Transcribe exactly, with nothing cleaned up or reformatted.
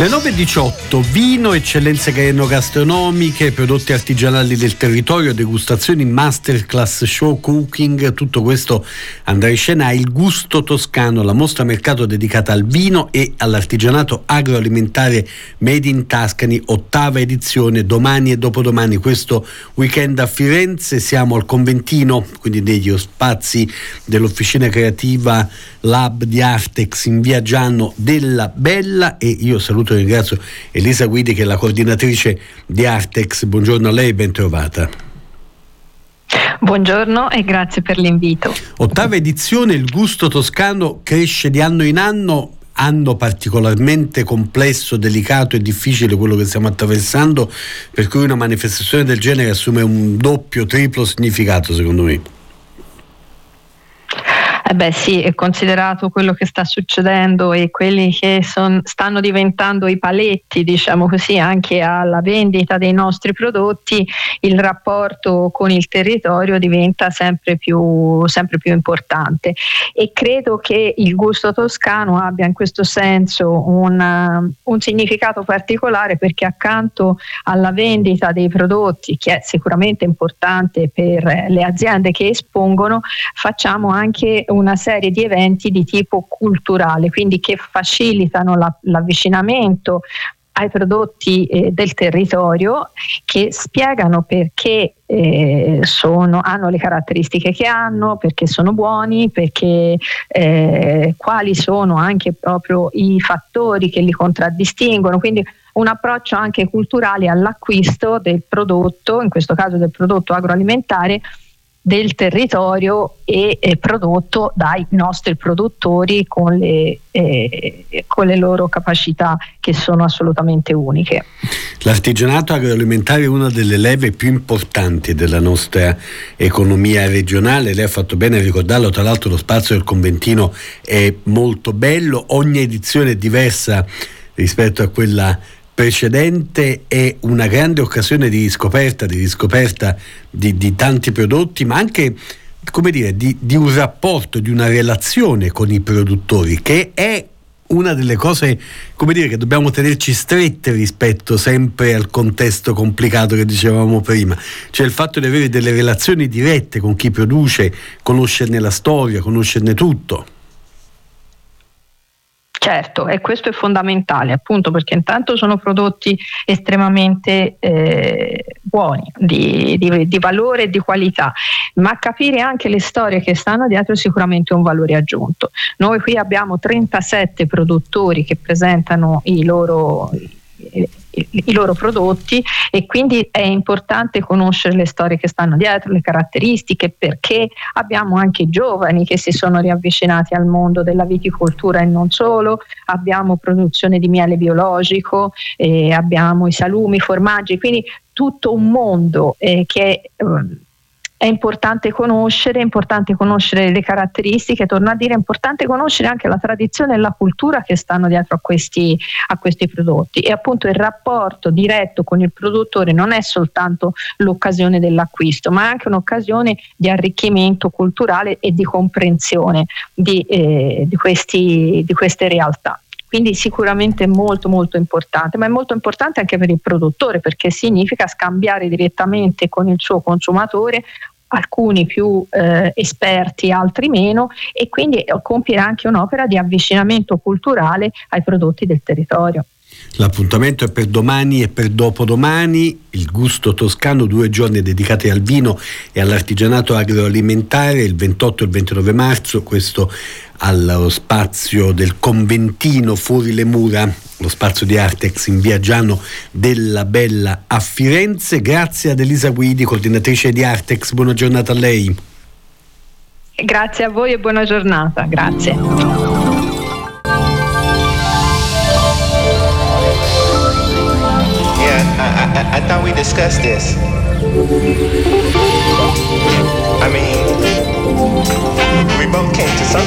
Le nove e diciotto, vino, eccellenze enogastronomiche, prodotti artigianali del territorio, degustazioni, masterclass, show, cooking, tutto questo andrà in scena Il Gusto Toscano, la mostra mercato dedicata al vino e all'artigianato agroalimentare Made in Tuscany, ottava edizione, domani e dopodomani, questo weekend a Firenze. Siamo al Conventino, quindi negli spazi dell'officina creativa Lab di Artex in via Gianno della Bella, e io saluto e ringrazio Elisa Guidi, che è la coordinatrice di Artex. Buongiorno a lei, ben trovata. Buongiorno e grazie per l'invito. Ottava edizione, Il Gusto Toscano cresce di anno in anno, anno particolarmente complesso, delicato e difficile quello che stiamo attraversando, per cui una manifestazione del genere assume un doppio, triplo significato, secondo me. Eh beh sì, è considerato quello che sta succedendo e quelli che son, stanno diventando i paletti, diciamo così, anche alla vendita dei nostri prodotti, il rapporto con il territorio diventa sempre più, sempre più importante, e credo che il Gusto Toscano abbia in questo senso un, un significato particolare, perché accanto alla vendita dei prodotti, che è sicuramente importante per le aziende che espongono, facciamo anche una serie di eventi di tipo culturale, quindi che facilitano la, l'avvicinamento ai prodotti eh, del territorio, che spiegano perché eh, sono, hanno le caratteristiche che hanno, perché sono buoni, perché eh, quali sono anche proprio i fattori che li contraddistinguono, quindi un approccio anche culturale all'acquisto del prodotto, in questo caso del prodotto agroalimentare del territorio e eh, prodotto dai nostri produttori con le, eh, con le loro capacità, che sono assolutamente uniche. L'artigianato agroalimentare è una delle leve più importanti della nostra economia regionale. Lei ha fatto bene a ricordarlo, tra l'altro lo spazio del Conventino è molto bello, ogni edizione è diversa rispetto a quella precedente, è una grande occasione di riscoperta, di riscoperta di, di tanti prodotti, ma anche, come dire, di, di un rapporto, di una relazione con i produttori, che è una delle cose, come dire, che dobbiamo tenerci strette rispetto sempre al contesto complicato che dicevamo prima, cioè il fatto di avere delle relazioni dirette con chi produce, conoscerne la storia, conoscerne tutto. Certo, e questo è fondamentale, appunto perché intanto sono prodotti estremamente eh, buoni, di, di, di valore e di qualità, ma capire anche le storie che stanno dietro è sicuramente un valore aggiunto. Noi qui abbiamo trentasette produttori che presentano i loro i, i loro prodotti, e quindi è importante conoscere le storie che stanno dietro, le caratteristiche, perché abbiamo anche giovani che si sono riavvicinati al mondo della viticoltura e non solo, abbiamo produzione di miele biologico, eh, abbiamo i salumi, i formaggi, quindi tutto un mondo eh, che eh, è importante conoscere, è importante conoscere le caratteristiche, torno a dire, è importante conoscere anche la tradizione e la cultura che stanno dietro a questi, a questi prodotti, e appunto il rapporto diretto con il produttore non è soltanto l'occasione dell'acquisto, ma è anche un'occasione di arricchimento culturale e di comprensione di, eh, di, questi, di queste realtà. Quindi sicuramente è molto molto importante, ma è molto importante anche per il produttore, perché significa scambiare direttamente con il suo consumatore, alcuni più eh, esperti, altri meno, e quindi compiere anche un'opera di avvicinamento culturale ai prodotti del territorio. L'appuntamento è per domani e per dopodomani, il Gusto Toscano, due giorni dedicati al vino e all'artigianato agroalimentare, il ventotto e il ventinove marzo, questo allo spazio del Conventino fuori le mura, lo spazio di Artex in via Giano della Bella a Firenze. Grazie ad Elisa Guidi, coordinatrice di Artex, buona giornata a lei. Grazie a voi e buona giornata, grazie. I, I, I thought we discussed this. I mean, we both came to some